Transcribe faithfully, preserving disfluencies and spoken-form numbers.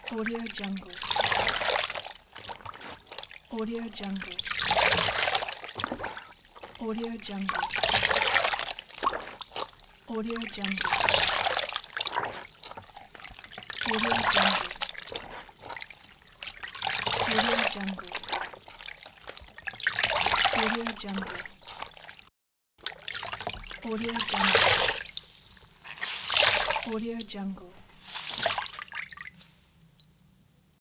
Audio Jungle. Audio Jungle. Audio Jungle. Audio Jungle. Audio Jungle. Audio Jungle. Audio Jungle. Audio Jungle. Audio Jungle.